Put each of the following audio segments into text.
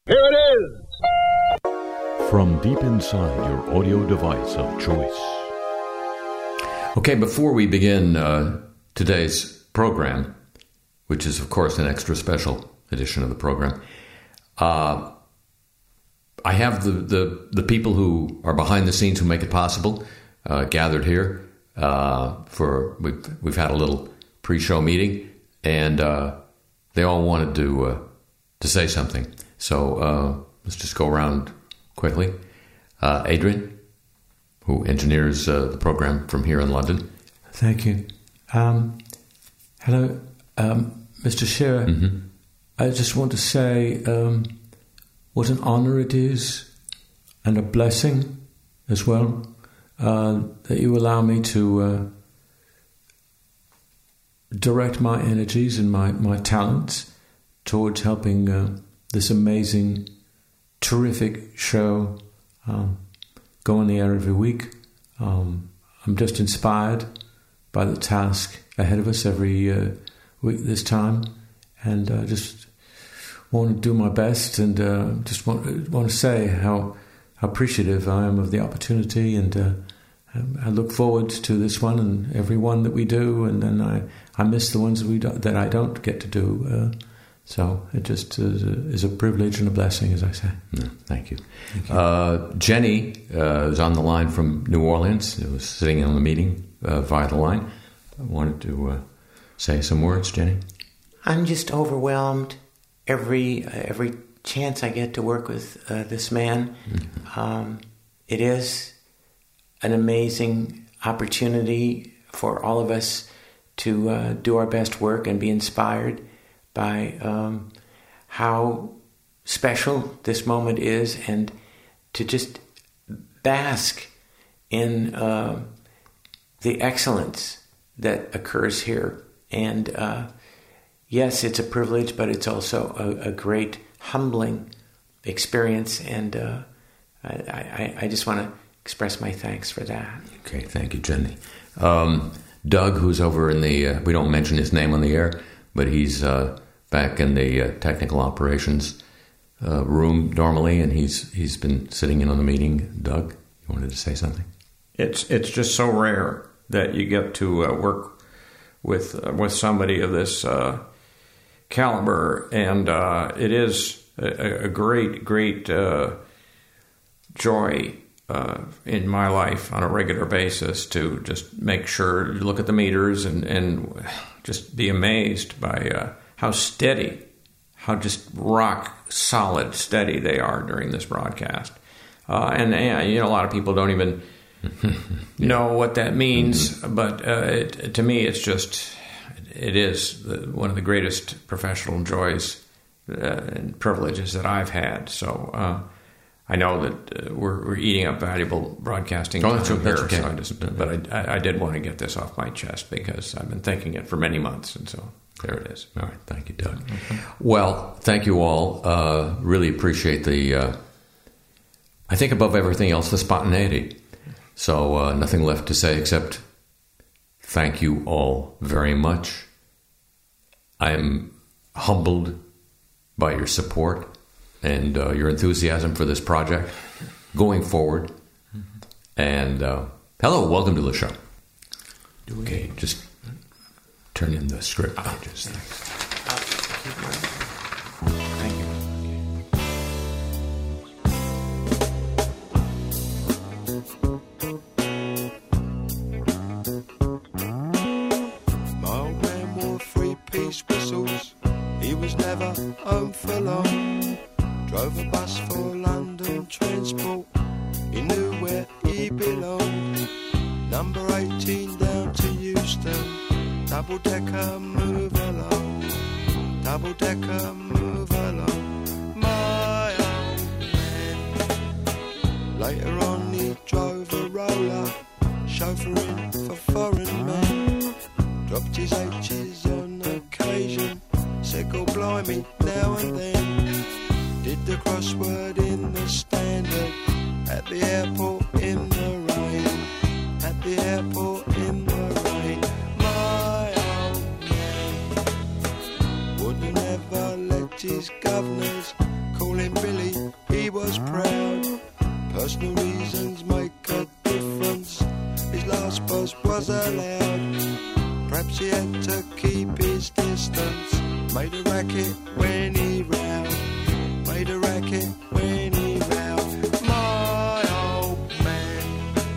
Here it is! From deep inside your audio device of choice. Okay, before we begin today's program, which is, of course, an extra special edition of the program, I have the people who are behind the scenes who make it possible gathered here we've had a little pre-show meeting, and they all wanted to say something. So let's just go around quickly. Adrian, who engineers the program from here in London. Thank you. Hello, Mr. Shearer. Mm-hmm. I just want to say what an honor it is and a blessing as well that you allow me to direct my energies and my talents towards helping this amazing, terrific show go on the air every week. I'm just inspired by the task ahead of us every week this time, and I just want to do my best, and just want to say how appreciative I am of the opportunity, and I look forward to this one and every one that we do, and then I miss the ones that I don't get to do. So it just is a privilege and a blessing, as I say. Yeah, thank you. Jenny is on the line from New Orleans. It was sitting in on the meeting via the line. I wanted to say some words, Jenny. I'm just overwhelmed every chance I get to work with this man. Mm-hmm. It is an amazing opportunity for all of us to do our best work and be inspired by how special this moment is, and to just bask in the excellence that occurs here. And yes, it's a privilege, but it's also a great humbling experience, and I just want to express my thanks for that. Okay, thank you, Jenny. Doug, who's over in the, we don't mention his name on the air, but he's back in the technical operations room normally, and he's been sitting in on the meeting. Doug, you wanted to say something? It's just so rare that you get to work with somebody of this caliber, and it is a great joy in my life on a regular basis to just make sure you look at the meters and just be amazed by how steady, how just rock solid steady they are during this broadcast. And a lot of people don't even know what that means, but to me it is one of the greatest professional joys and privileges that I've had. So I know that we're eating up valuable broadcasting time here, okay. But I did want to get this off my chest because I've been thinking it for many months, and so there it is. All right, thank you, Doug. Okay. Well, thank you all. Really appreciate the, I think above everything else, the spontaneity. So nothing left to say except thank you all very much. I'm humbled by your support and your enthusiasm for this project going forward. And hello, welcome to the show. Okay, just turn in the script pages. Thank you. My old man wore three-piece whistles. He was never home for long. Drove a bus for London transport. He knew where he belonged. Number 18 down to Euston. Double-decker, move along. Double-decker, move along. My old man. Later on he drove a roller, chauffeuring for foreign men. Dropped his H's on occasion. Said, "God blimey, now and then." Did the crossword in the Standard. At the airport in the rain. At the airport in the rain. My old man wouldn't ever let his governors call calling Billy, he was proud. Personal reasons make a difference. His last bus was allowed. Perhaps he had to keep his distance. Made a racket when he rowed. Made a racket when he rowed. My old man.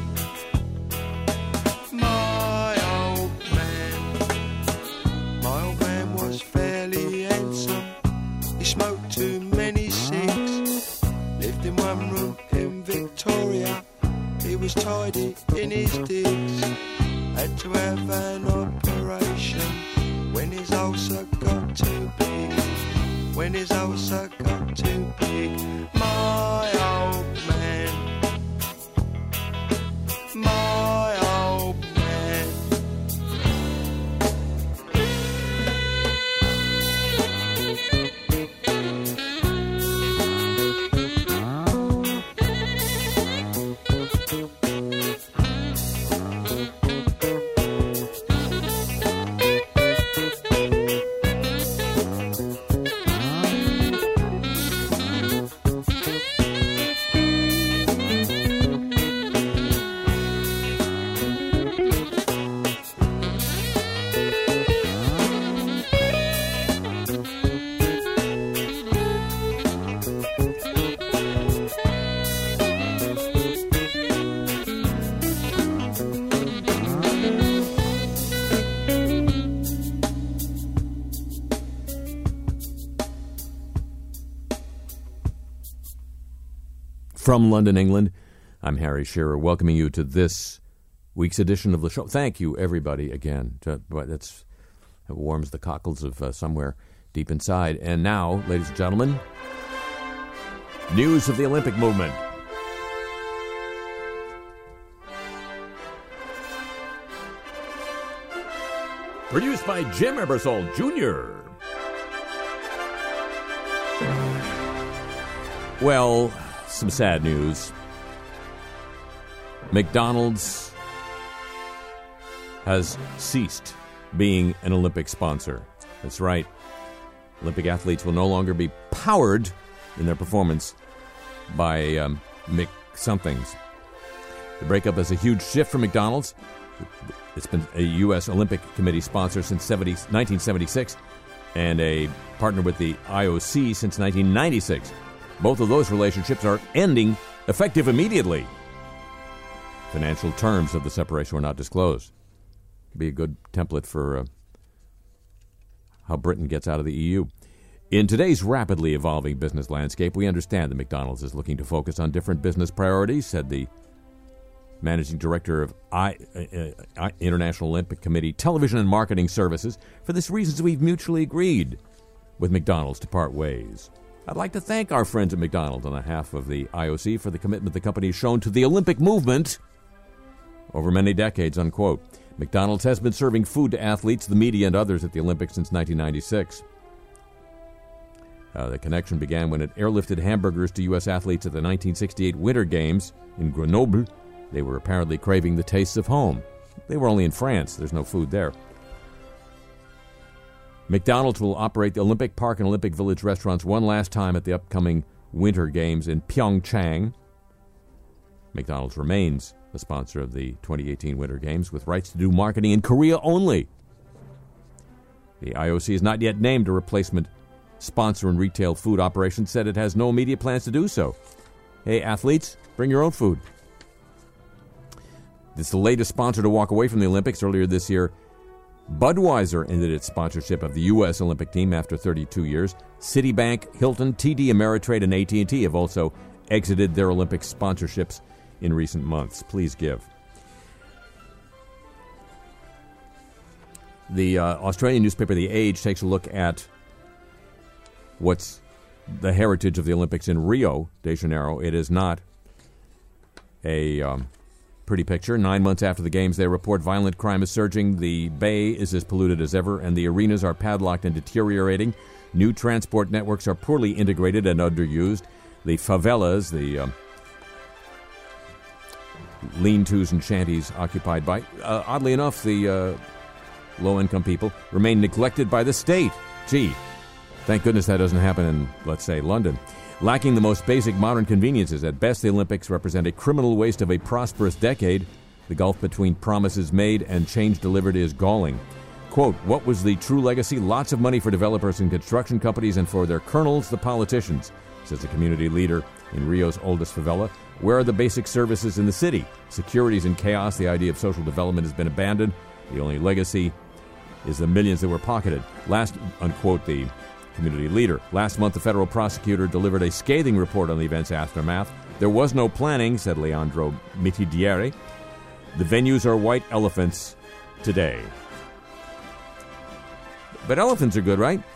My old man. My old man was fairly handsome. He smoked too many cigs. Lived in one room in Victoria. He was tidy in his digs. Had to have an operation when his ulcer got too big. When his ulcer got too big. My old man. My old man. From London, England, I'm Harry Shearer, welcoming you to this week's edition of the show. Thank you, everybody, again. It warms the cockles of somewhere deep inside. And now, ladies and gentlemen, news of the Olympic movement. Produced by Jim Ebersol, Jr. Well, some sad news. McDonald's has ceased being an Olympic sponsor. That's right. Olympic athletes will no longer be powered in their performance by McSomethings. The breakup is a huge shift for McDonald's. It's been a U.S. Olympic Committee sponsor since 1976 and a partner with the IOC since 1996. Both of those relationships are ending effective immediately. Financial terms of the separation were not disclosed. Be a good template for how Britain gets out of the EU. In today's rapidly evolving business landscape, we understand that McDonald's is looking to focus on different business priorities, said the managing director of International Olympic Committee Television and Marketing Services. For this reason, we've mutually agreed with McDonald's to part ways. I'd like to thank our friends at McDonald's on behalf of the IOC for the commitment the company has shown to the Olympic movement over many decades, unquote. McDonald's has been serving food to athletes, the media, and others at the Olympics since 1996. The connection began when it airlifted hamburgers to U.S. athletes at the 1968 Winter Games in Grenoble. They were apparently craving the tastes of home. They were only in France. There's no food there. McDonald's will operate the Olympic Park and Olympic Village restaurants one last time at the upcoming Winter Games in Pyeongchang. McDonald's remains a sponsor of the 2018 Winter Games with rights to do marketing in Korea only. The IOC has not yet named a replacement sponsor in retail food operations, said it has no immediate plans to do so. Hey, athletes, bring your own food. It's the latest sponsor to walk away from the Olympics. Earlier this year, Budweiser ended its sponsorship of the U.S. Olympic team after 32 years. Citibank, Hilton, TD Ameritrade, and AT&T have also exited their Olympic sponsorships in recent months. Please give. The Australian newspaper The Age takes a look at what's the heritage of the Olympics in Rio de Janeiro. It is not a pretty picture. 9 months after the games, they report violent crime is surging. The bay is as polluted as ever, and the arenas are padlocked and deteriorating. New transport networks are poorly integrated and underused. The favelas, the lean-tos and shanties occupied by, oddly enough, the low-income people, remain neglected by the state. Gee, thank goodness that doesn't happen in, let's say, London. Lacking the most basic modern conveniences, at best the Olympics represent a criminal waste of a prosperous decade. The gulf between promises made and change delivered is galling. Quote, what was the true legacy? Lots of money for developers and construction companies and for their colonels, the politicians, says a community leader in Rio's oldest favela. Where are the basic services in the city? Security is in chaos. The idea of social development has been abandoned. The only legacy is the millions that were pocketed. Last, unquote, the community leader. Last month, the federal prosecutor delivered a scathing report on the event's aftermath. There was no planning, said Leandro Mitidieri. The venues are white elephants today. But elephants are good, right?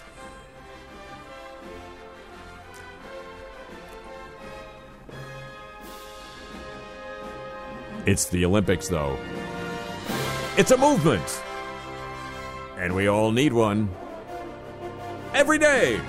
It's the Olympics, though. It's a movement. And we all need one. Every day.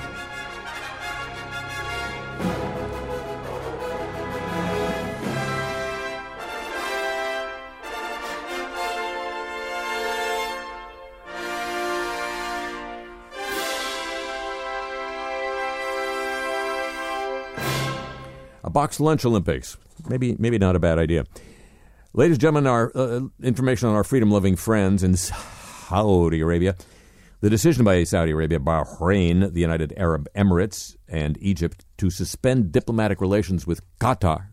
A box lunch Olympics. Maybe not a bad idea. Ladies and gentlemen, our information on our freedom-loving friends in Saudi Arabia. The decision by Saudi Arabia, Bahrain, the United Arab Emirates, and Egypt to suspend diplomatic relations with Qatar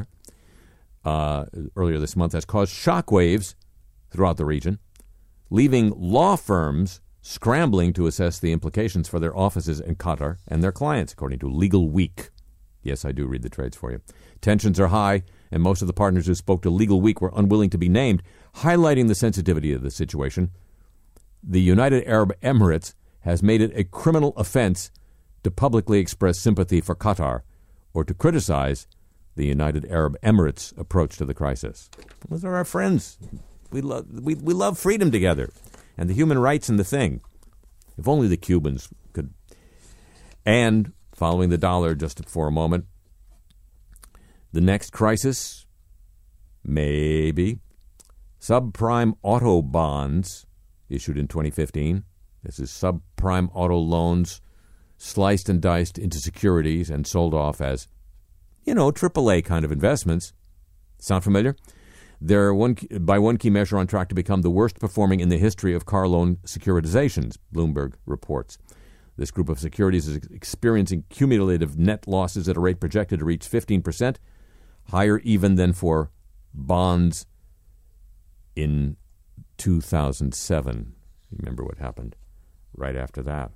earlier this month has caused shockwaves throughout the region, leaving law firms scrambling to assess the implications for their offices in Qatar and their clients, according to Legal Week. Yes, I do read the trades for you. Tensions are high, and most of the partners who spoke to Legal Week were unwilling to be named, highlighting the sensitivity of the situation. The United Arab Emirates has made it a criminal offense to publicly express sympathy for Qatar or to criticize the United Arab Emirates' approach to the crisis. Those are our friends. We love freedom together and the human rights and the thing. If only the Cubans could. And following the dollar just for a moment, the next crisis, maybe, subprime auto bonds issued in 2015. This is subprime auto loans sliced and diced into securities and sold off as, AAA kind of investments. Sound familiar? They're by one key measure on track to become the worst performing in the history of car loan securitizations, Bloomberg reports. This group of securities is experiencing cumulative net losses at a rate projected to reach 15%, higher even than for bonds in 2007. Remember what happened right after that.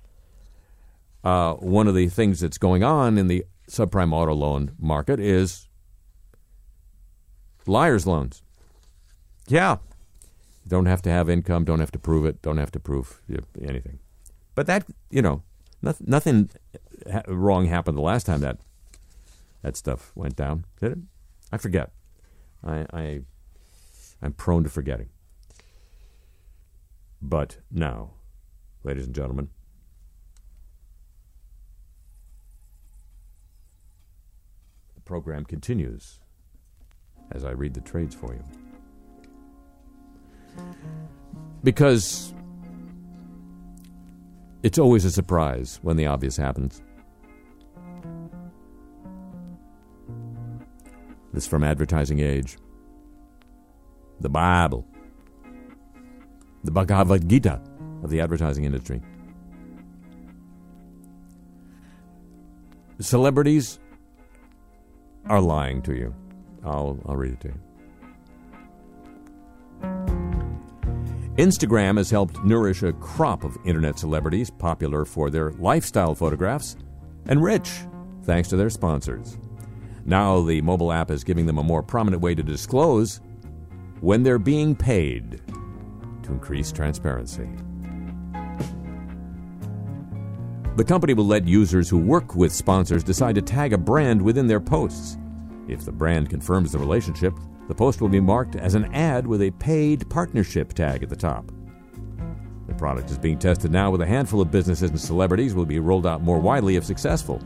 One of the things that's going on in the subprime auto loan market is liar's loans. Yeah. Don't have to have income, don't have to prove it, don't have to prove anything. But that, nothing wrong happened the last time that stuff went down, did it? I forget. I'm prone to forgetting. But now, ladies and gentlemen, the program continues as I read the trades for you. Because it's always a surprise when the obvious happens. This is from Advertising Age. The Bible. The Bhagavad Gita of the advertising industry. Celebrities are lying to you. I'll read it to you. Instagram has helped nourish a crop of internet celebrities popular for their lifestyle photographs and rich thanks to their sponsors. Now the mobile app is giving them a more prominent way to disclose when they're being paid to increase transparency. The company will let users who work with sponsors decide to tag a brand within their posts. If the brand confirms the relationship, the post will be marked as an ad with a paid partnership tag at the top. The product is being tested now with a handful of businesses and celebrities, will be rolled out more widely if successful.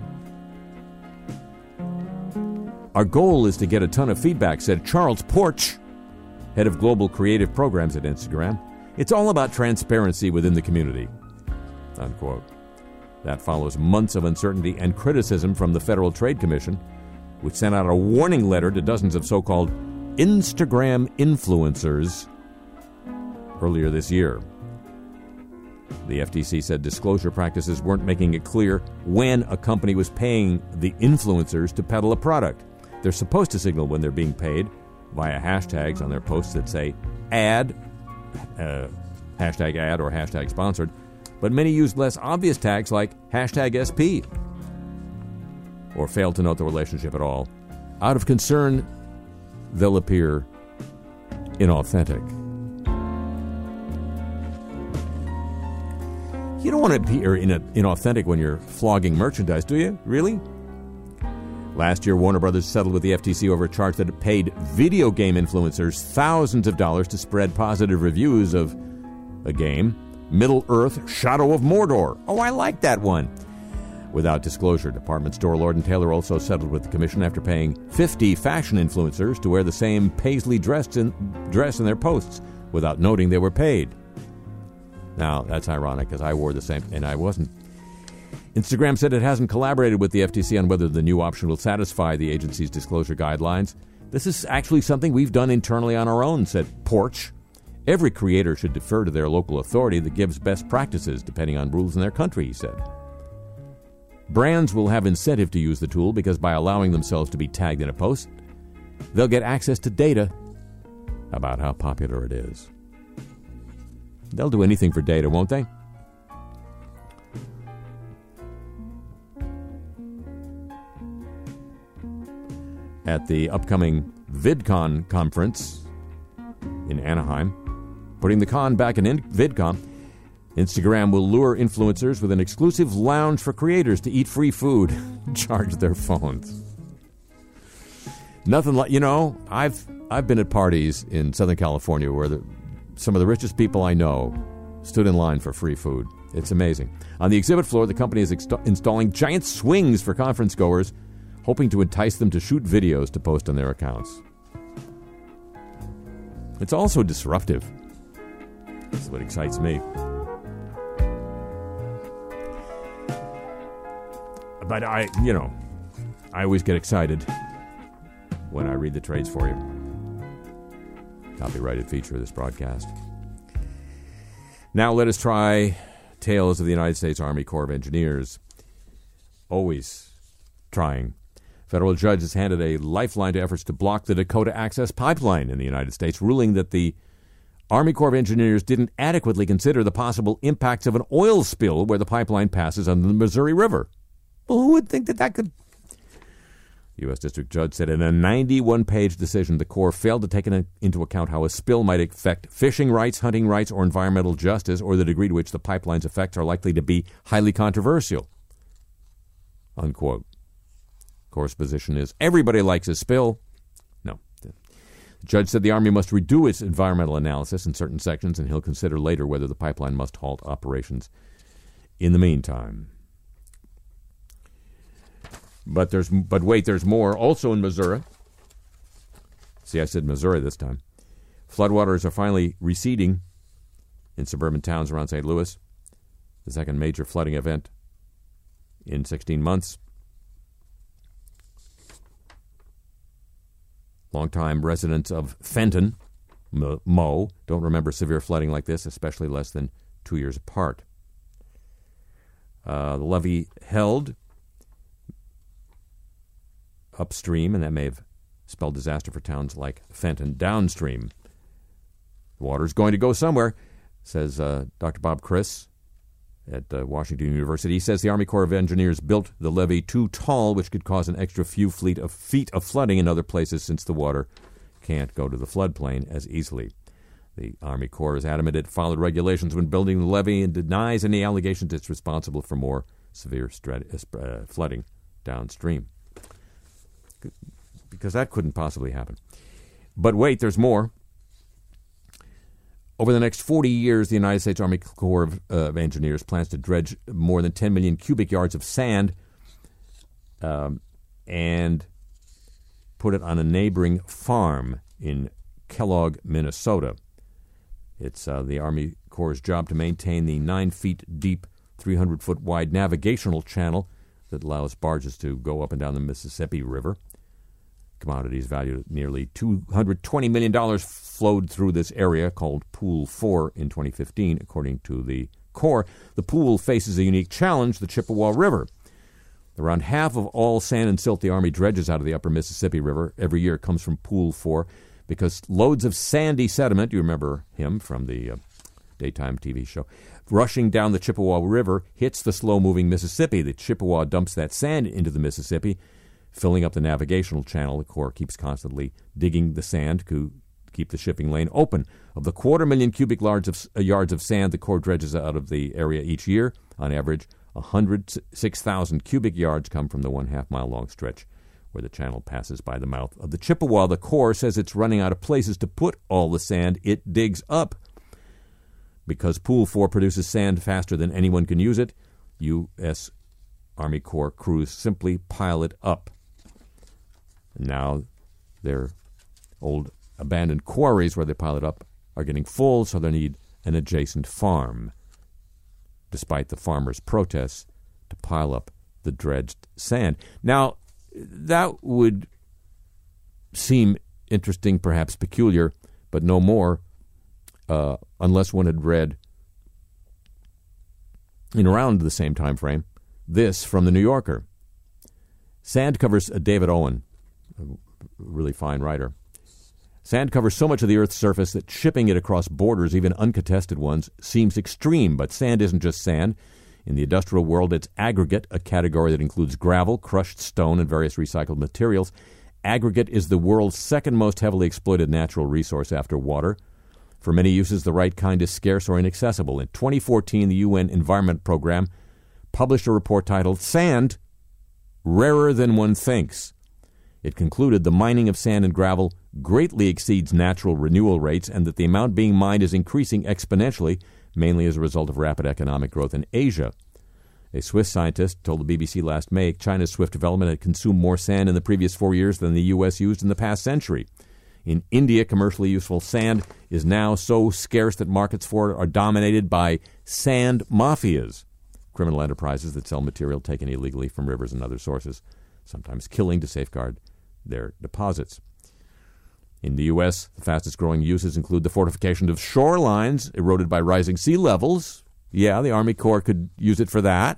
Our goal is to get a ton of feedback, said Charles Porch, head of global creative programs at Instagram. It's all about transparency within the community, unquote. That follows months of uncertainty and criticism from the Federal Trade Commission, which sent out a warning letter to dozens of so-called Instagram influencers earlier this year. The FTC said disclosure practices weren't making it clear when a company was paying the influencers to peddle a product. They're supposed to signal when they're being paid via hashtags on their posts that say ad, hashtag ad or hashtag sponsored, but many used less obvious tags like hashtag SP or failed to note the relationship at all. Out of concern, they'll appear inauthentic. You don't want to appear inauthentic when you're flogging merchandise, do you? Really? Last year, Warner Brothers settled with the FTC over a charge that it paid video game influencers thousands of dollars to spread positive reviews of a game, Middle-earth: Shadow of Mordor. Oh, I like that one. Without disclosure, department store Lord & Taylor also settled with the commission after paying 50 fashion influencers to wear the same paisley dress in their posts without noting they were paid. Now, that's ironic, because I wore the same, and I wasn't. Instagram said it hasn't collaborated with the FTC on whether the new option will satisfy the agency's disclosure guidelines. This is actually something we've done internally on our own, said Porch. Every creator should defer to their local authority that gives best practices depending on rules in their country, he said. Brands will have incentive to use the tool because by allowing themselves to be tagged in a post, they'll get access to data about how popular it is. They'll do anything for data, won't they? At the upcoming VidCon conference in Anaheim, putting the con back in VidCon, Instagram will lure influencers with an exclusive lounge for creators to eat free food, charge their phones. Nothing like, I've been at parties in Southern California where some of the richest people I know stood in line for free food. It's amazing. On the exhibit floor, the company is installing giant swings for conference goers, hoping to entice them to shoot videos to post on their accounts. It's also disruptive. That's what excites me. But I always get excited when I read the trades for you. Copyrighted feature of this broadcast. Now let us try Tales of the United States Army Corps of Engineers. Always trying. Federal judge has handed a lifeline to efforts to block the Dakota Access Pipeline in the United States, ruling that the Army Corps of Engineers didn't adequately consider the possible impacts of an oil spill where the pipeline passes under the Missouri River. Well, who would think that could... U.S. District Judge said in a 91-page decision the Corps failed to take into account how a spill might affect fishing rights, hunting rights, or environmental justice, or the degree to which the pipeline's effects are likely to be highly controversial. Unquote. Corps' position is everybody likes a spill. No. The judge said the Army must redo its environmental analysis in certain sections, and he'll consider later whether the pipeline must halt operations in the meantime. But wait, there's more. Also in Missouri. See, I said Missouri this time. Floodwaters are finally receding in suburban towns around St. Louis. The second major flooding event in 16 months. Longtime residents of Fenton, Mo, don't remember severe flooding like this, especially less than 2 years apart. The levee held upstream, and that may have spelled disaster for towns like Fenton. Downstream, the water's going to go somewhere, says Dr. Bob Criss at Washington University. He says the Army Corps of Engineers built the levee too tall, which could cause an extra few feet of flooding in other places since the water can't go to the floodplain as easily. The Army Corps is adamant it followed regulations when building the levee and denies any allegations it's responsible for more severe flooding downstream. Because that couldn't possibly happen. But wait, there's more. Over the next 40 years, the United States Army Corps of Engineers plans to dredge more than 10 million cubic yards of sand and put it on a neighboring farm in Kellogg, Minnesota. It's the Army Corps' job to maintain the 9 feet deep, 300-foot wide navigational channel that allows barges to go up and down the Mississippi River. Commodities valued at nearly $220 million flowed through this area, called Pool 4 in 2015, according to the Corps. The pool faces a unique challenge, the Chippewa River. Around half of all sand and silt the Army dredges out of the upper Mississippi River every year comes from Pool 4 because loads of sandy sediment, you remember him from the daytime TV show, rushing down the Chippewa River hits the slow-moving Mississippi. The Chippewa dumps that sand into the Mississippi, filling up the navigational channel. The Corps keeps constantly digging the sand to keep the shipping lane open. Of the 250,000 cubic yards of sand the Corps dredges out of the area each year, on average, 106,000 cubic yards come from the 1/2-mile-long stretch where the channel passes by the mouth of the Chippewa. The Corps says it's running out of places to put all the sand it digs up. Because Pool 4 produces sand faster than anyone can use it, U.S. Army Corps crews simply pile it up. Now their old abandoned quarries where they pile it up are getting full, so they need an adjacent farm, despite the farmers' protests, to pile up the dredged sand. Now, that would seem interesting, perhaps peculiar, but no more, unless one had read, in around the same time frame, this from the New Yorker. Sand covers David Owen, a really fine writer. Sand covers so much of the Earth's surface that shipping it across borders, even uncontested ones, seems extreme. But sand isn't just sand. In the industrial world, it's aggregate, a category that includes gravel, crushed stone, and various recycled materials. Aggregate is the world's second most heavily exploited natural resource after water. For many uses, the right kind is scarce or inaccessible. In 2014, the UN Environment Program published a report titled Sand, Rarer Than One Thinks. It concluded the mining of sand and gravel greatly exceeds natural renewal rates and that the amount being mined is increasing exponentially, mainly as a result of rapid economic growth in Asia. A Swiss scientist told the BBC last May China's swift development had consumed more sand in the previous 4 years than the U.S. used in the past century. In India, commercially useful sand is now so scarce that markets for it are dominated by sand mafias, criminal enterprises that sell material taken illegally from rivers and other sources, sometimes killing to safeguard their deposits. In the U.S., the fastest-growing uses include the fortification of shorelines eroded by rising sea levels. Yeah, the Army Corps could use it for that.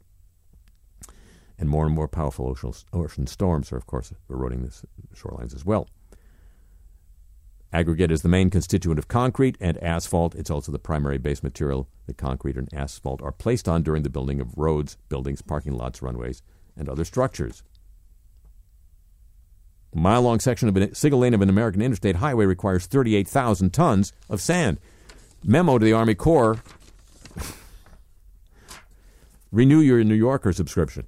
And more powerful ocean storms are, of course, eroding the shorelines as well. Aggregate is the main constituent of concrete and asphalt. It's also the primary base material that concrete and asphalt are placed on during the building of roads, buildings, parking lots, runways, and other structures. A mile-long section of a single lane of an American interstate highway requires 38,000 tons of sand. Memo to the Army Corps. Renew your New Yorker subscription.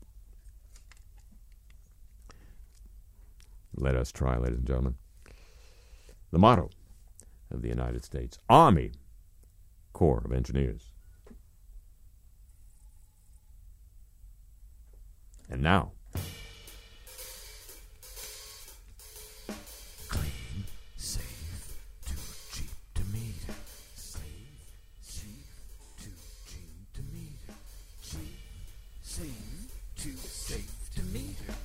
Let us try, ladies and gentlemen. The motto of the United States Army Corps of Engineers. And now, clean, safe, too cheap to meter. Safe, too cheap to meter. Cheap, too safe to meter.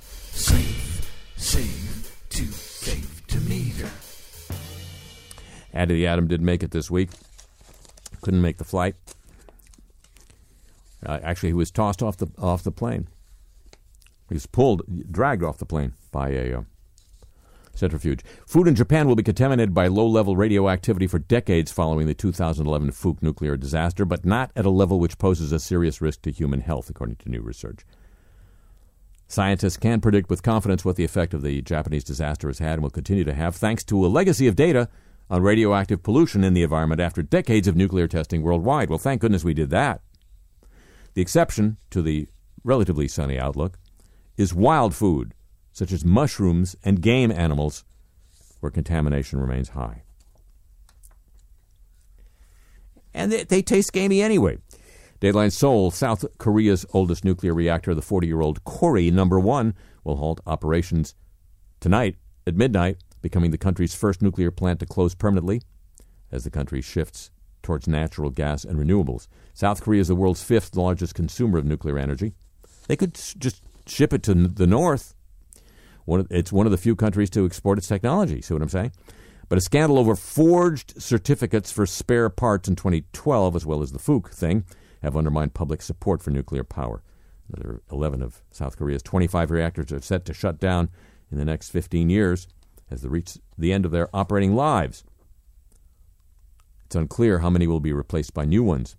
Safe, too safe to meter. Add to the Atom did make it this week. Couldn't make the flight. Actually, he was tossed off the plane. He was dragged off the plane by a centrifuge. Food in Japan will be contaminated by low-level radioactivity for decades following the 2011 Fukushima nuclear disaster, but not at a level which poses a serious risk to human health, according to new research. Scientists can predict with confidence what the effect of the Japanese disaster has had and will continue to have, thanks to a legacy of data on radioactive pollution in the environment after decades of nuclear testing worldwide. Well, thank goodness we did that. The exception to the relatively sunny outlook is wild food, such as mushrooms and game animals, where contamination remains high. And they taste gamey anyway. Dateline Seoul, South Korea's oldest nuclear reactor, the 40-year-old Kori No. 1, will halt operations tonight at midnight, becoming the country's first nuclear plant to close permanently as the country shifts towards natural gas and renewables. South Korea is the world's 5th largest consumer of nuclear energy. They could just ship it to the north. It's one of the few countries to export its technology. See what I'm saying? But a scandal over forged certificates for spare parts in 2012, as well as the Fook thing, have undermined public support for nuclear power. Another 11 of South Korea's 25 reactors are set to shut down in the next 15 years as they reach the end of their operating lives. It's unclear how many will be replaced by new ones.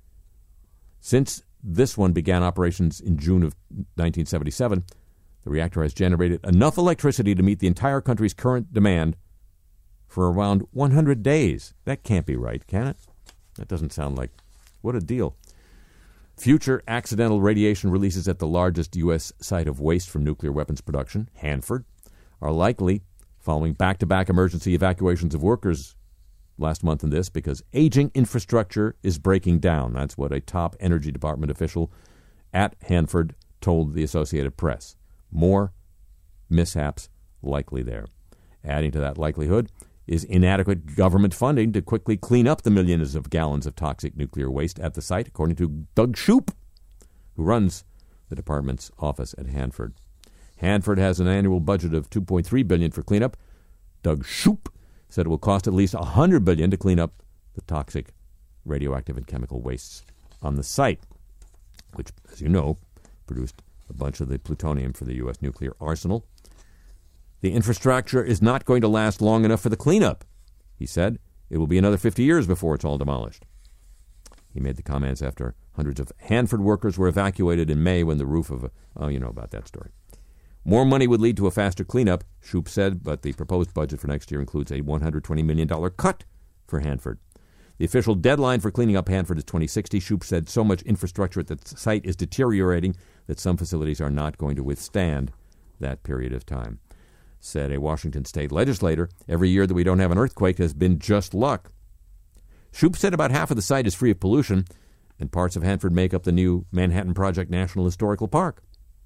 Since this one began operations in June of 1977, the reactor has generated enough electricity to meet the entire country's current demand for around 100 days. That can't be right, can it? That doesn't sound like... What a deal. Future accidental radiation releases at the largest U.S. site of waste from nuclear weapons production, Hanford, are likely following back-to-back emergency evacuations of workers last month in this because aging infrastructure is breaking down. That's what a top Energy Department official at Hanford told the Associated Press. More mishaps likely there. Adding to that likelihood is inadequate government funding to quickly clean up the millions of gallons of toxic nuclear waste at the site, according to Doug Shoup, who runs the department's office at Hanford. Hanford has an annual budget of $2.3 billion for cleanup. Doug Shoup said it will cost at least $100 billion to clean up the toxic radioactive and chemical wastes on the site, which, as you know, produced a bunch of the plutonium for the U.S. nuclear arsenal. The infrastructure is not going to last long enough for the cleanup, he said. It will be another 50 years before it's all demolished. He made the comments after hundreds of Hanford workers were evacuated in May when the roof of you know about that story. More money would lead to a faster cleanup, Shoup said, but the proposed budget for next year includes a $120 million cut for Hanford. The official deadline for cleaning up Hanford is 2060. Shoup said so much infrastructure at the site is deteriorating that some facilities are not going to withstand that period of time. Said a Washington state legislator, every year that we don't have an earthquake has been just luck. Shoup said about half of the site is free of pollution, and parts of Hanford make up the new Manhattan Project National Historical Park.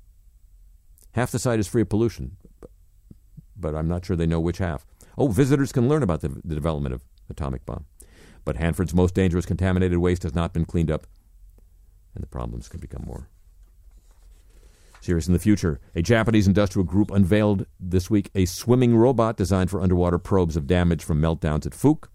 Half the site is free of pollution, but I'm not sure they know which half. Oh, visitors can learn about the development of atomic bomb. But Hanford's most dangerous contaminated waste has not been cleaned up, and the problems could become more serious in the future. A Japanese industrial group unveiled this week a swimming robot designed for underwater probes of damage from meltdowns at Fook.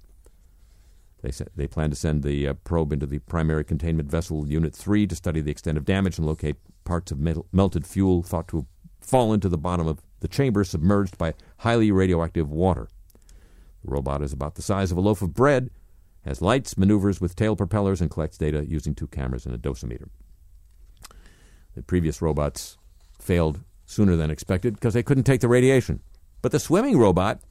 They plan to send the probe into the primary containment vessel Unit 3 to study the extent of damage and locate parts of melted fuel thought to have fallen to the bottom of the chamber submerged by highly radioactive water. The robot is about the size of a loaf of bread, has lights, maneuvers with tail propellers, and collects data using 2 cameras and a dosimeter. The previous robots failed sooner than expected because they couldn't take the radiation. But the swimming robot,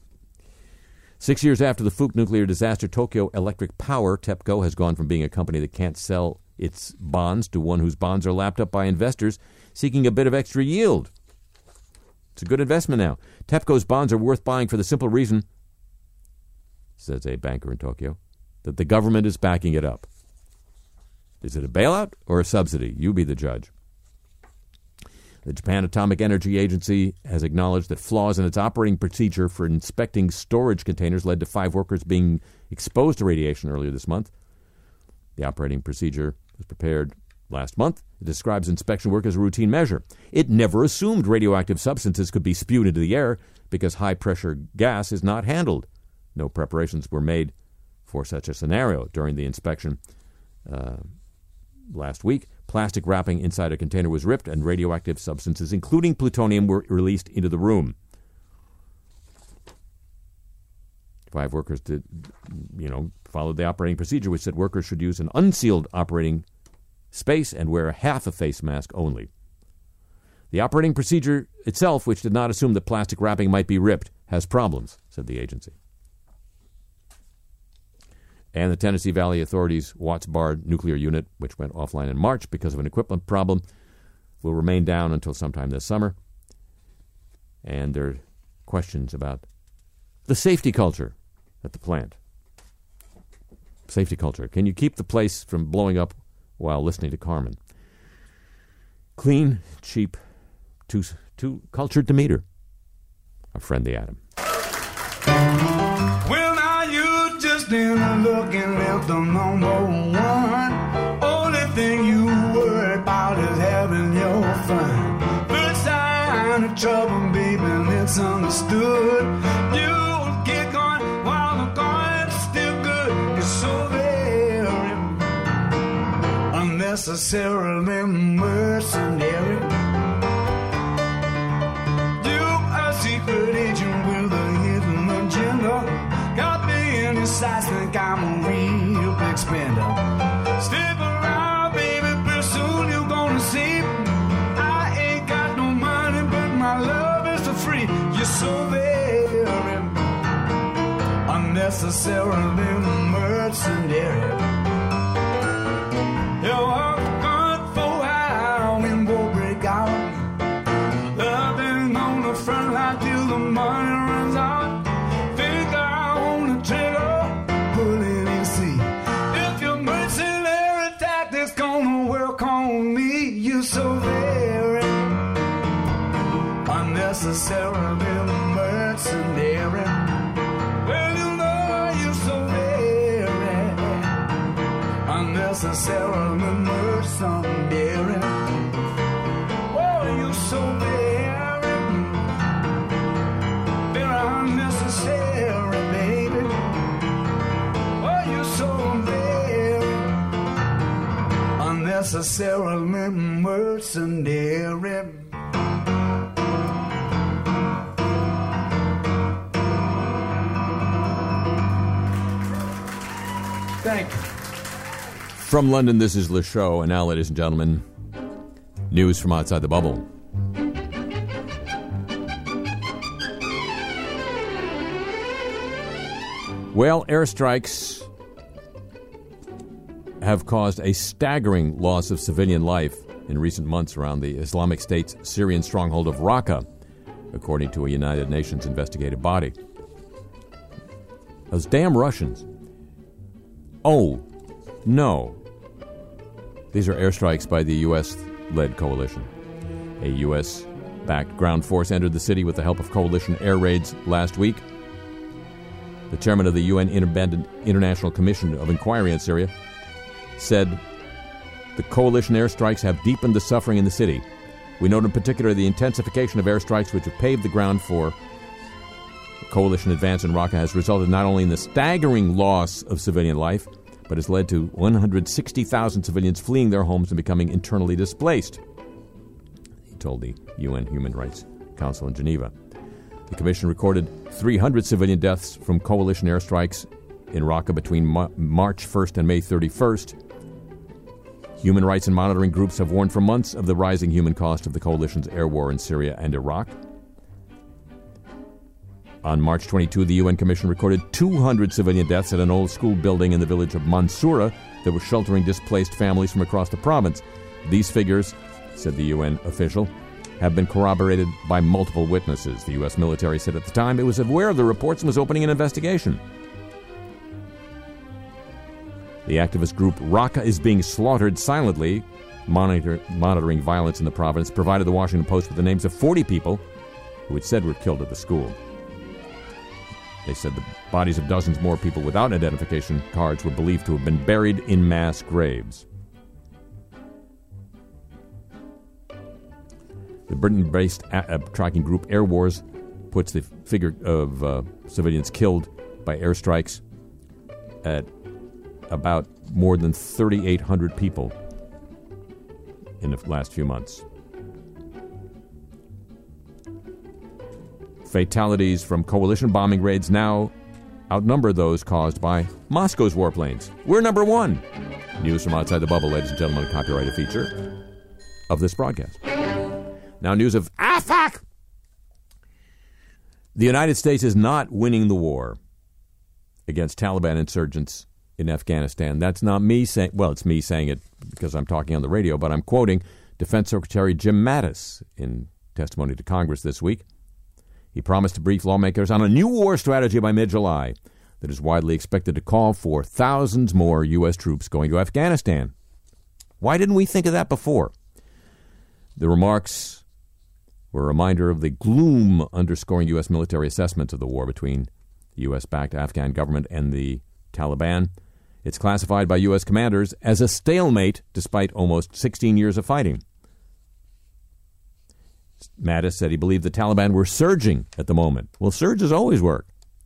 6 years after the Fook nuclear disaster, Tokyo Electric Power, TEPCO, has gone from being a company that can't sell its bonds to one whose bonds are lapped up by investors seeking a bit of extra yield. It's a good investment now. TEPCO's bonds are worth buying for the simple reason, says a banker in Tokyo, that the government is backing it up. Is it a bailout or a subsidy? You be the judge. The Japan Atomic Energy Agency has acknowledged that flaws in its operating procedure for inspecting storage containers led to 5 workers being exposed to radiation earlier this month. The operating procedure was prepared last month. It describes inspection work as a routine measure. It never assumed radioactive substances could be spewed into the air because high-pressure gas is not handled. No preparations were made for such a scenario. During the inspection last week, plastic wrapping inside a container was ripped and radioactive substances, including plutonium, were released into the room. 5 workers followed the operating procedure, which said workers should use an unsealed operating space and wear half a face mask only. The operating procedure itself, which did not assume that plastic wrapping might be ripped, has problems, said the agency. And the Tennessee Valley Authority's Watts Bar nuclear unit, which went offline in March because of an equipment problem, will remain down until sometime this summer. And there are questions about the safety culture at the plant. Safety culture. Can you keep the place from blowing up while listening to Carmen? Clean, cheap, too cultured to meter. Our friend the Atom. Well, now you just still looking at the number one. Only thing you worry about is having your fun. First sign of trouble, baby, it's understood. You'll get going while the going's still good. You're so very unnecessarily mercenary. You a secret agent with a hidden agenda. Got me in your sights, think I'm a real big spender. Stick around, baby, pretty soon you're gonna see. I ain't got no money, but my love is for free. You're so very unnecessarily mercenary. You're a gun for how when war break out. Loving on the front line till the money runs out. Finger on the trigger, pull it and see. If your mercenary tactics gonna work on me, you're so very unnecessarily mercenary. Well, you know you're so very unnecessarily mercenary. Oh, you're so very unnecessary, baby. Oh, you're so very unnecessarily mercenary. Thank you. From London, this is Le Show, and now, ladies and gentlemen, news from outside the bubble. Well, airstrikes have caused a staggering loss of civilian life in recent months around the Islamic State's Syrian stronghold of Raqqa, according to a United Nations investigative body. Those damn Russians. Oh, no. These are airstrikes by the U.S.-led coalition. A U.S.-backed ground force entered the city with the help of coalition air raids last week. The chairman of the UN International Commission of Inquiry in Syria said the coalition airstrikes have deepened the suffering in the city. We note in particular the intensification of airstrikes which have paved the ground for the coalition advance in Raqqa has resulted not only in the staggering loss of civilian life, but has led to 160,000 civilians fleeing their homes and becoming internally displaced, he told the UN Human Rights Council in Geneva. The commission recorded 300 civilian deaths from coalition airstrikes in Raqqa between March 1st and May 31st. Human rights and monitoring groups have warned for months of the rising human cost of the coalition's air war in Syria and Iraq. On March 22, the UN Commission recorded 200 civilian deaths at an old school building in the village of Mansoura that was sheltering displaced families from across the province. These figures, said the UN official, have been corroborated by multiple witnesses. The U.S. military said at the time it was aware of the reports and was opening an investigation. The activist group Raqqa is being slaughtered silently, monitoring violence in the province, provided the Washington Post with the names of 40 people who it said were killed at the school. They said the bodies of dozens more people without identification cards were believed to have been buried in mass graves. The Britain-based tracking group Air Wars puts the figure of civilians killed by airstrikes at about more than 3,800 people in the last few months. Fatalities from coalition bombing raids now outnumber those caused by Moscow's warplanes. We're number one. News from outside the bubble, ladies and gentlemen, a copyrighted feature of this broadcast. Now, news of fuck! The United States is not winning the war against Taliban insurgents in Afghanistan. That's not me saying, well, it's me saying it because I'm talking on the radio, but I'm quoting Defense Secretary Jim Mattis in testimony to Congress this week. He promised to brief lawmakers on a new war strategy by mid-July that is widely expected to call for thousands more U.S. troops going to Afghanistan. Why didn't we think of that before? The remarks were a reminder of the gloom underscoring U.S. military assessments of the war between the U.S.-backed Afghan government and the Taliban. It's classified by U.S. commanders as a stalemate despite almost 16 years of fighting. Mattis said he believed the Taliban were surging at the moment. Well, surges always work.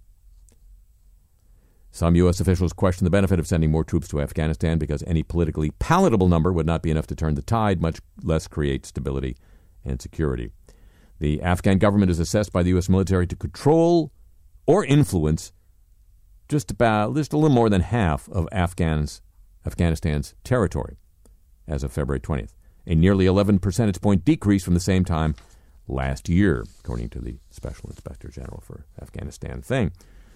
Some U.S. officials question the benefit of sending more troops to Afghanistan because any politically palatable number would not be enough to turn the tide, much less create stability and security. The Afghan government is assessed by the U.S. military to control or influence just a little more than half of Afghanistan's territory as of February 20th, a nearly 11 percentage point decrease from the same time last year, according to the Special Inspector General for Afghanistan thing.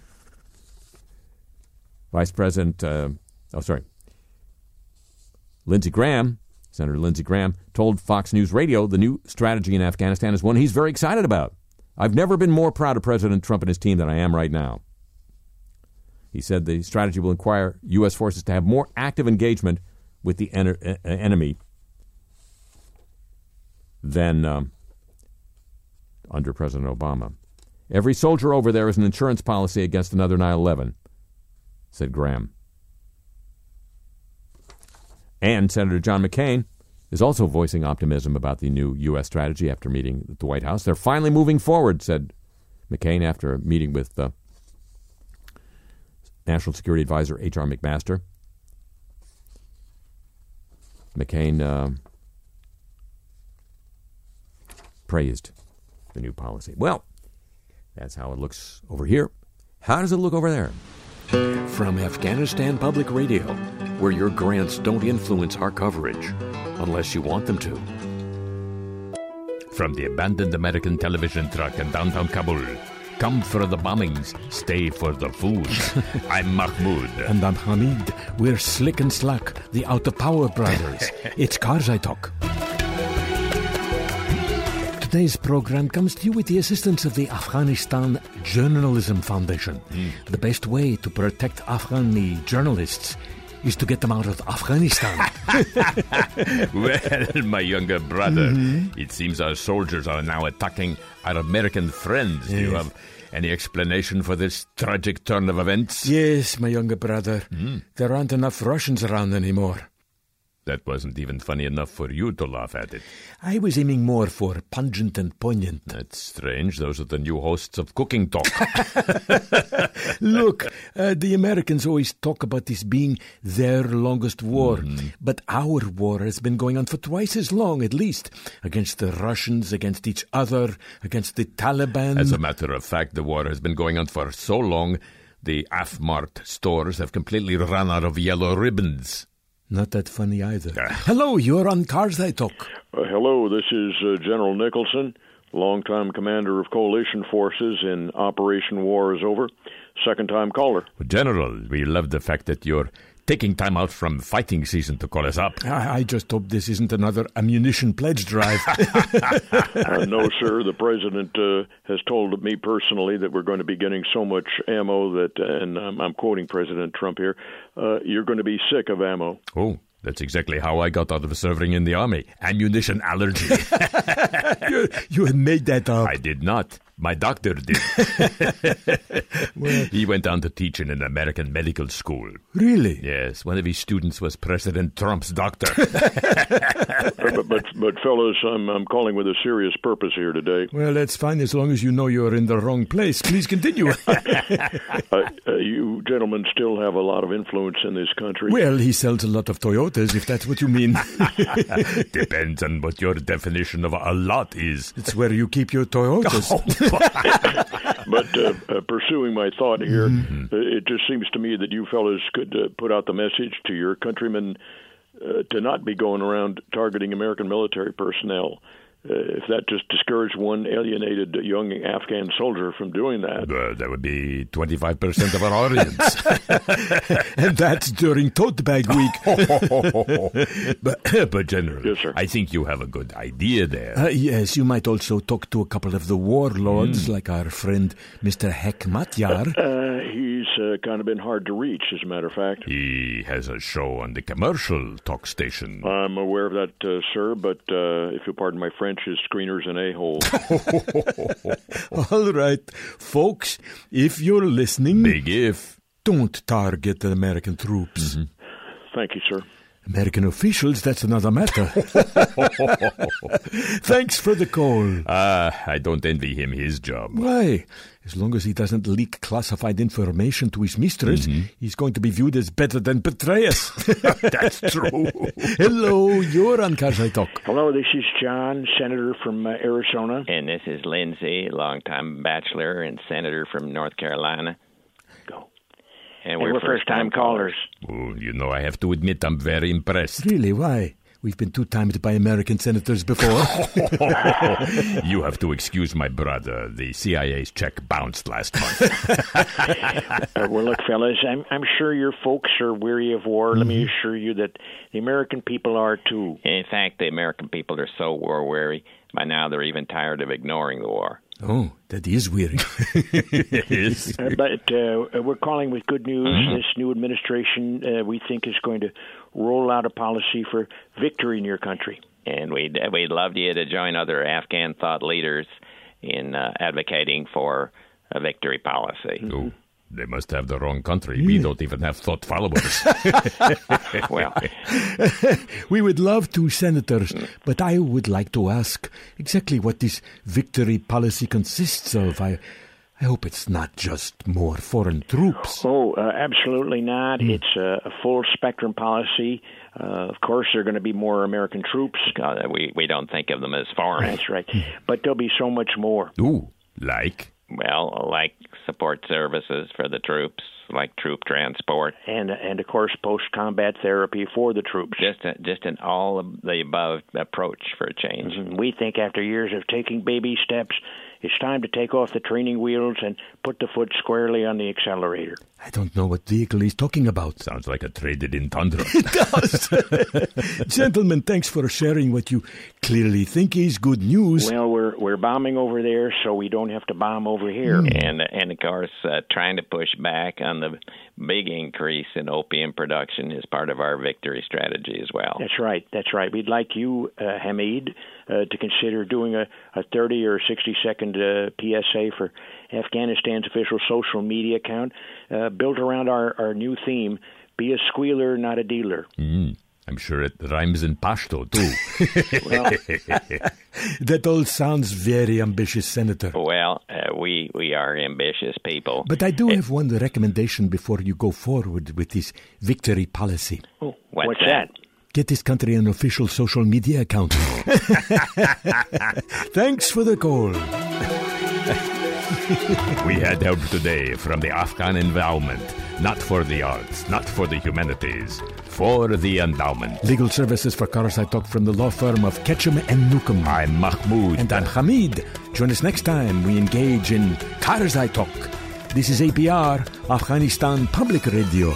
Lindsey Graham, Senator Lindsey Graham, told Fox News Radio the new strategy in Afghanistan is one he's very excited about. I've never been more proud of President Trump and his team than I am right now. He said the strategy will require U.S. forces to have more active engagement with the enemy than under President Obama. Every soldier over there is an insurance policy against another 9/11, said Graham. And Senator John McCain is also voicing optimism about the new U.S. strategy after meeting at the White House. They're finally moving forward, said McCain after a meeting with National Security Advisor H.R. McMaster. McCain praised the new policy. Well, that's how it looks over here. How does it look over there? From Afghanistan Public Radio, where your grants don't influence our coverage, unless you want them to. From the abandoned American television truck in downtown Kabul, come for the bombings, stay for the food. I'm Mahmoud. And I'm Hamid. We're Slick and Slack, the Out of Power brothers. It's Karzai Talk. Today's program comes to you with the assistance of the Afghanistan Journalism Foundation. The best way to protect Afghani journalists is to get them out of Afghanistan. Well, my younger brother, it seems our soldiers are now attacking our American friends. Do you have any explanation for this tragic turn of events? Yes, my younger brother. There aren't enough Russians around anymore. That wasn't even funny enough for you to laugh at it. I was aiming more for pungent and poignant. That's strange. Those are the new hosts of Cooking Talk. Look, the Americans always talk about this being their longest war. But our war has been going on for twice as long, at least. Against the Russians, against each other, against the Taliban. As a matter of fact, the war has been going on for so long, the AFMART stores have completely run out of yellow ribbons. Not that funny either. Hello, you're on Karzai Talk. Hello, this is General Nicholson, longtime commander of coalition forces in Operation War is Over. Second-time caller. General, we love the fact that you're taking time out from fighting season to call us up. I just hope this isn't another ammunition pledge drive. No, sir. The president has told me personally that we're going to be getting so much ammo that, and I'm quoting President Trump here, you're going to be sick of ammo. Oh, that's exactly how I got out of serving in the army. Ammunition allergy. You had made that up. I did not. My doctor did. Well, he went on to teach in an American medical school. Really? Yes, one of his students was President Trump's doctor. but fellas, I'm calling with a serious purpose here today. Well, that's fine as long as you know you're in the wrong place. Please continue. You gentlemen still have a lot of influence in this country. Well, he sells a lot of Toyotas, if that's what you mean. Depends on what your definition of a lot is. It's where you keep your Toyotas. But pursuing my thought here, it just seems to me that you fellas could put out the message to your countrymen to not be going around targeting American military personnel. If that just discouraged one alienated young Afghan soldier from doing that. That would be 25% of our audience. And that's during Tote Bag Week. But General, yes, sir. I think you have a good idea there. Yes, you might also talk to a couple of the warlords, like our friend Mr. Hekmatyar. He's kind of been hard to reach, as a matter of fact. He has a show on the commercial talk station. I'm aware of that, sir, but if you'll pardon my French, his screener's an a-hole. All right, folks, if you're listening... Big if. don't target the American troops. Thank you, sir. American officials, that's another matter. Thanks for the call. I don't envy him his job. Why? As long as he doesn't leak classified information to his mistress, he's going to be viewed as better than Petraeus. That's true. Hello, you're on Karzai Talk. Hello, this is John, Senator from Arizona. And this is Lindsay, longtime bachelor and senator from North Carolina. And we're first-time callers. Oh, I have to admit I'm very impressed. Really, why? We've been 2 timed by American senators before. You have to excuse my brother. The CIA's check bounced last month. Well, look, fellas, I'm sure your folks are weary of war. Let me assure you that the American people are, too. In fact, the American people are so war-weary, by now they're even tired of ignoring the war. Oh, that is weird. It is. But we're calling with good news. This new administration, we think, is going to roll out a policy for victory in your country. And we'd love you to join other Afghan thought leaders in advocating for a victory policy. Oh, they must have the wrong country. We don't even have thought followers. Well, we would love to, senators, but I would like to ask exactly what this victory policy consists of. I hope it's not just more foreign troops. Oh, absolutely not. It's a full-spectrum policy. Of course, there are going to be more American troops. We don't think of them as foreign. That's right. But there'll be so much more. Ooh, like? Well, like support services for the troops, like troop transport. And of course, post-combat therapy for the troops. Just an all-of-the-above approach for a change. We think after years of taking baby steps, it's time to take off the training wheels and put the foot squarely on the accelerator. I don't know what vehicle he's talking about. Sounds like a traded-in Tundra. It does. Gentlemen, thanks for sharing what you clearly think is good news. Well, we're bombing over there, so we don't have to bomb over here. And of course, trying to push back on the big increase in opium production is part of our victory strategy as well. That's right. We'd like you, Hamid, to consider doing a 30 or 60-second PSA for Afghanistan's official social media account, built around our new theme, be a squealer, not a dealer. I'm sure it rhymes in Pashto, too. That all sounds very ambitious, Senator. Well, we are ambitious people. But I do have one recommendation before you go forward with this victory policy. Oh, what's that? Get this country an official social media account. Thanks for the call. We had help today from the Afghan Endowment. Not for the arts, not for the humanities, for the endowment. Legal services for Karzai Talk from the law firm of Ketchum and Newcomb. I'm Mahmoud. And I'm Hamid. Join us next time we engage in Karzai Talk. This is APR, Afghanistan Public Radio.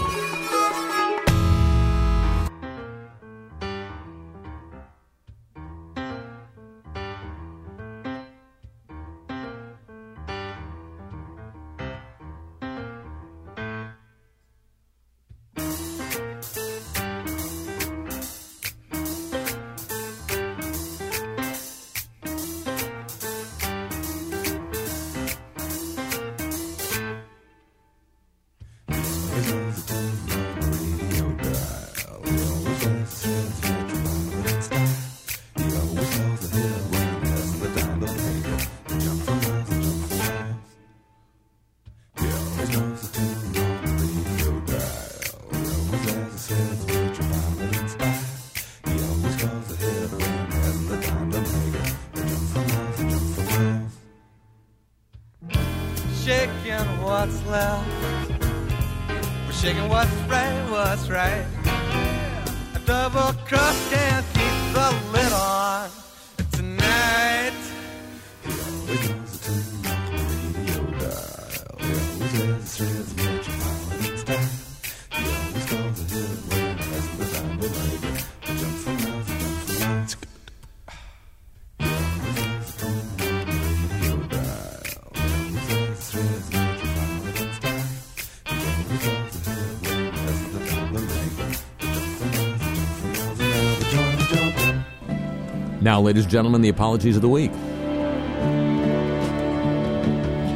Shaking what's left. We're shaking what's right. A double cross can't keep the lid on tonight. He always knows the tune on the radio dial. He always wears the threads metropolitan style. He always calls a hit when he has the time to make it. To jump from mouth to jump from mouth. He always knows the tune on the radio dial. He always wears the threads metropolitan style. He always calls a hit when he has the time to make it. To jump from mouth to jump from mouth. And now the joint is jumping. Now, ladies and gentlemen, the apologies of the week.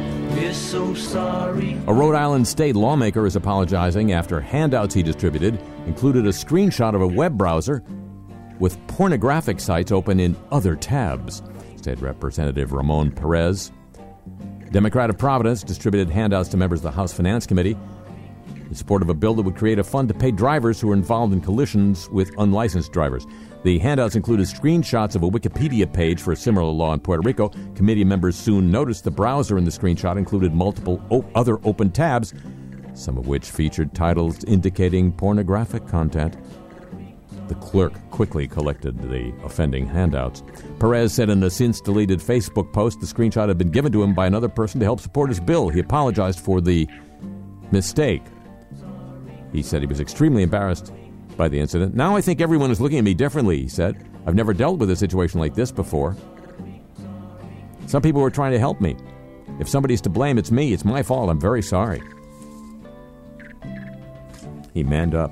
We're so sorry. A Rhode Island state lawmaker is apologizing after handouts he distributed included a screenshot of a web browser with pornographic sites open in other tabs. State Representative Ramon Perez, Democrat of Providence, distributed handouts to members of the House Finance Committee in support of a bill that would create a fund to pay drivers who are involved in collisions with unlicensed drivers. The handouts included screenshots of a Wikipedia page for a similar law in Puerto Rico. Committee members soon noticed the browser in the screenshot included multiple other open tabs, some of which featured titles indicating pornographic content. The clerk quickly collected the offending handouts. Perez said in a since-deleted Facebook post the screenshot had been given to him by another person to help support his bill. He apologized for the mistake. He said he was extremely embarrassed by the incident. Now I think everyone is looking at me differently, he said. I've never dealt with a situation like this before. Some people were trying to help me. If somebody's to blame, it's me. It's my fault. I'm very sorry. He manned up.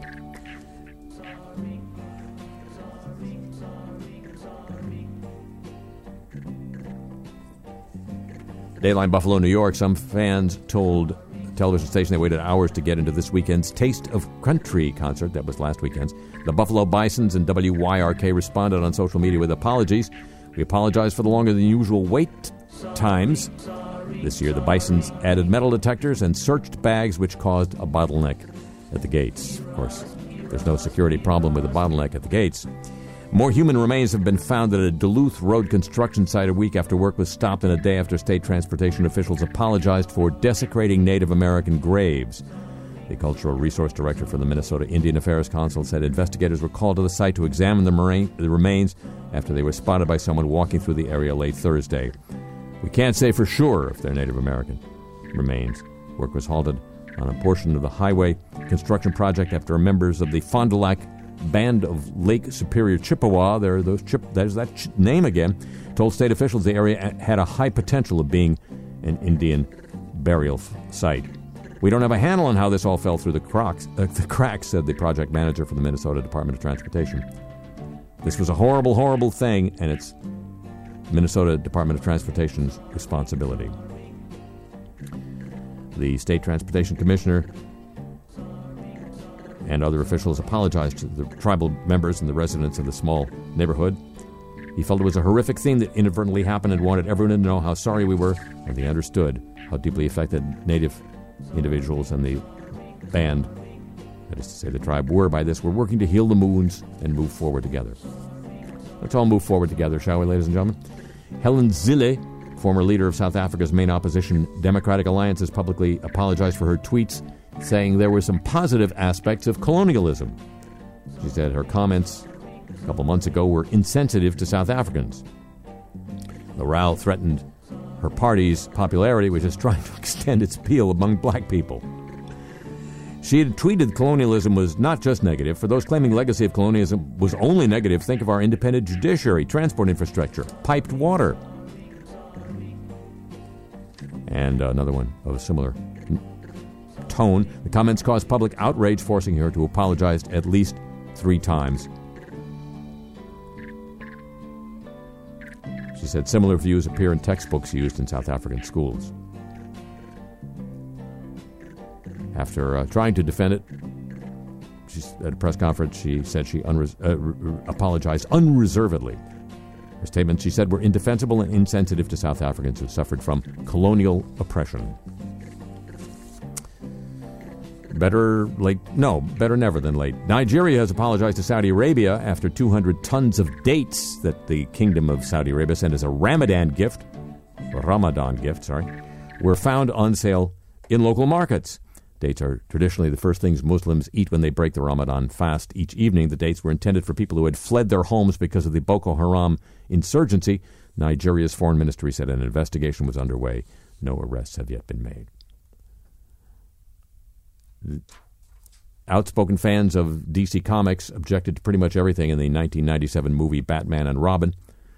Dateline Buffalo, New York. Some fans told the television station they waited hours to get into this weekend's Taste of Country concert. That was last weekend's. The Buffalo Bisons and WYRK responded on social media with apologies. We apologize for the longer than usual wait times. This year, the Bisons added metal detectors and searched bags, which caused a bottleneck at the gates. Of course, there's no security problem with a bottleneck at the gates. More human remains have been found at a Duluth Road construction site a week after work was stopped and a day after state transportation officials apologized for desecrating Native American graves. The Cultural Resource Director for the Minnesota Indian Affairs Council said investigators were called to the site to examine the remains after they were spotted by someone walking through the area late Thursday. We can't say for sure if they're Native American remains. Work was halted on a portion of the highway construction project after members of the Fond du Lac Band of Lake Superior Chippewa, there's that name again, told state officials the area had a high potential of being an Indian burial site. We don't have a handle on how this all fell through the cracks, said the project manager for the Minnesota Department of Transportation. This was a horrible, horrible thing, and it's Minnesota Department of Transportation's responsibility. The State Transportation Commissioner and other officials apologized to the tribal members and the residents of the small neighborhood. He felt it was a horrific thing that inadvertently happened and wanted everyone to know how sorry we were, and they understood how deeply affected Native individuals and the band, that is to say the tribe, were by this. We're working to heal the wounds and move forward together. Let's all move forward together, shall we, ladies and gentlemen? Helen Zille, former leader of South Africa's main opposition Democratic Alliance, has publicly apologized for her tweets, saying there were some positive aspects of colonialism. She said her comments a couple months ago were insensitive to South Africans. The row threatened her party's popularity, which is trying to extend its appeal among black people. She had tweeted colonialism was not just negative. For those claiming legacy of colonialism was only negative, think of our independent judiciary, transport infrastructure, piped water. And another one of a similar tone. The comments caused public outrage, forcing her to apologize at least 3 times. She said similar views appear in textbooks used in South African schools. After trying to defend it, at a press conference, she said she apologized unreservedly. Her statements, she said, were indefensible and insensitive to South Africans who suffered from colonial oppression. Better never than late. Nigeria has apologized to Saudi Arabia after 200 tons of dates that the Kingdom of Saudi Arabia sent as a Ramadan gift, were found on sale in local markets. Dates are traditionally the first things Muslims eat when they break the Ramadan fast each evening. The dates were intended for people who had fled their homes because of the Boko Haram insurgency. Nigeria's foreign ministry said an investigation was underway. No arrests have yet been made. Outspoken fans of DC Comics objected to pretty much everything in the 1997 movie Batman and Robin.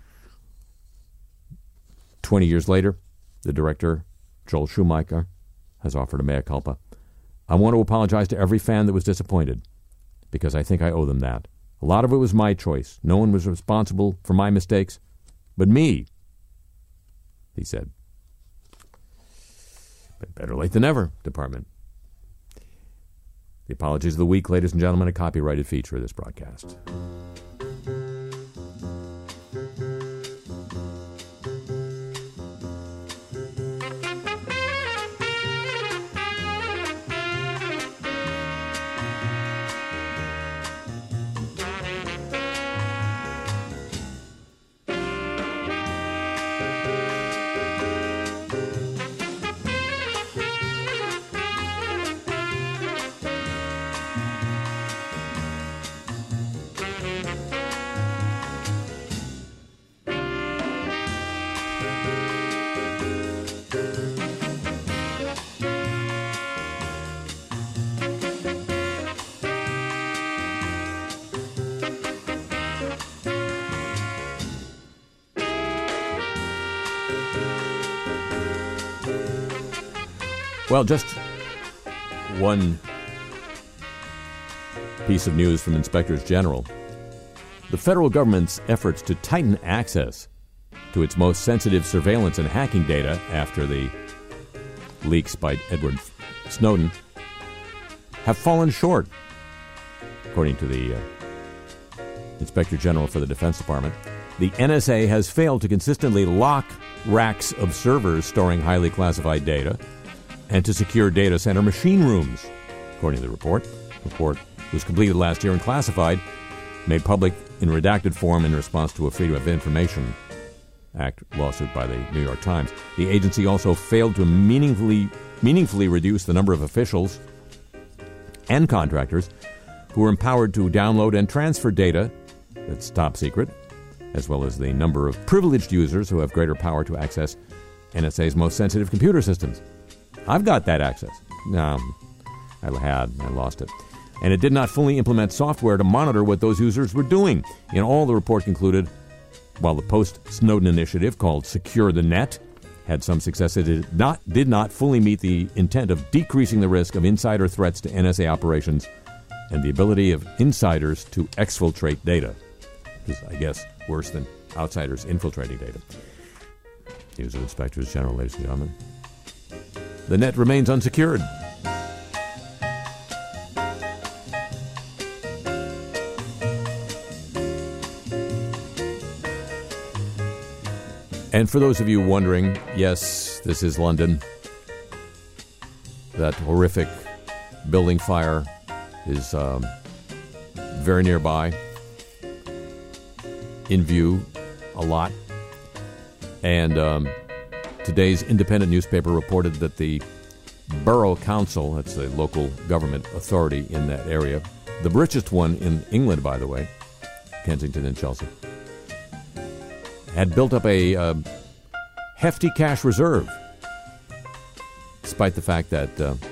20 years later, the director, Joel Schumacher, has offered a mea culpa. I want to apologize to every fan that was disappointed, because I think I owe them that. A lot of it was my choice. No one was responsible for my mistakes but me, he said. Better late than never, Department. The apologies of the week, ladies and gentlemen, a copyrighted feature of this broadcast. Well, just one piece of news from Inspectors General. The federal government's efforts to tighten access to its most sensitive surveillance and hacking data after the leaks by Edward Snowden have fallen short, according to the Inspector General for the Defense Department. The NSA has failed to consistently lock racks of servers storing highly classified data and to secure data center machine rooms, according to the report. The report was completed last year and classified, made public in redacted form in response to a Freedom of Information Act lawsuit by the New York Times. The agency also failed to meaningfully reduce the number of officials and contractors who are empowered to download and transfer data that's top secret, as well as the number of privileged users who have greater power to access NSA's most sensitive computer systems. I've got that access. No, I lost it. And it did not fully implement software to monitor what those users were doing. In all, the report concluded, while the post-Snowden initiative called Secure the Net had some success, it did not fully meet the intent of decreasing the risk of insider threats to NSA operations and the ability of insiders to exfiltrate data, which is, I guess, worse than outsiders infiltrating data. News of Inspectors General, ladies and gentlemen. The net remains unsecured. And for those of you wondering, yes, this is London. That horrific building fire is very nearby, in view a lot. And today's independent newspaper reported that the Borough Council, that's the local government authority in that area, the richest one in England, by the way, Kensington and Chelsea, had built up a hefty cash reserve, despite the fact that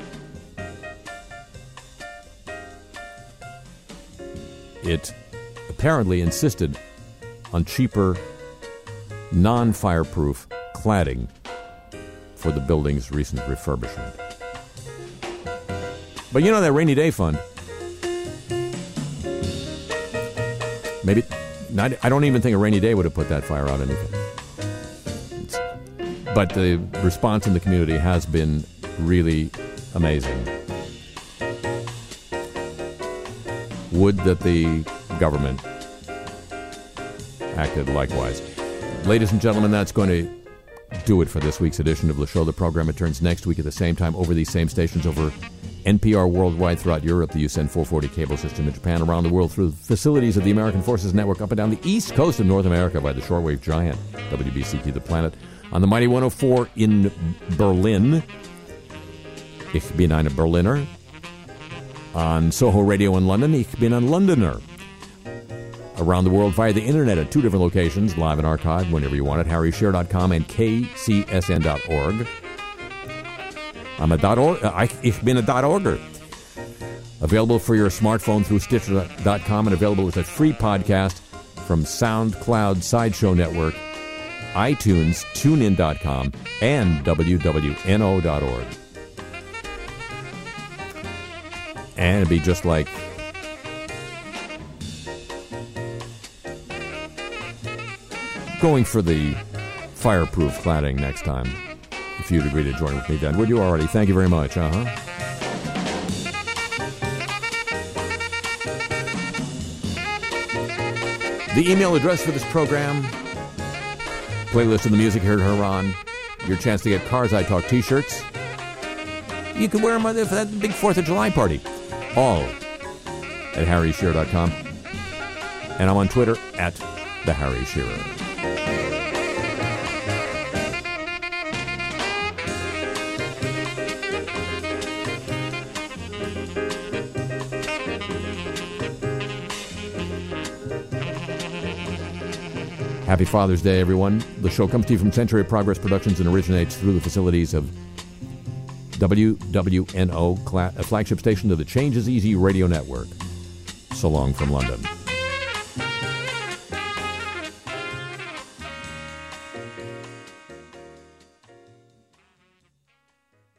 it apparently insisted on cheaper, non-fireproof cladding for the building's recent refurbishment. But you know that rainy day fund, maybe not, I don't even think a rainy day would have put that fire out anything. But the response in the community has been really amazing. Would that the government acted likewise. Ladies and gentlemen, that's going to do it for this week's edition of the show. The program returns next week at the same time over these same stations, over NPR worldwide, throughout Europe, the USEN 440 cable system in Japan, around the world through the facilities of the American Forces Network, up and down the east coast of North America by the shortwave giant WBCT The Planet, on the Mighty 104 in Berlin. Ich bin eine Berliner. On Soho Radio in London, Ich bin ein Londoner. Around the world via the internet at two different locations, live and archived whenever you want it, harryshear.com and kcsn.org. I'm a .org. Ich bin a .orger. Available for your smartphone through Stitcher.com and available as a free podcast from SoundCloud Sideshow Network, iTunes, TuneIn.com, and WWNO.org. And it'd be just like going for the fireproof cladding next time. if you'd agree to join with me then. Would you already? Thank you very much. The email address for this program, playlist of the music here at Huron, your chance to get Cars I Talk t-shirts. You can wear them for that big 4th of July party. All at harryshearer.com. And I'm on Twitter at The Harry Shearer. Happy Father's Day, everyone. The show comes to you from Century of Progress Productions and originates through the facilities of WWNO, a flagship station of the Change is Easy radio network. So long from London.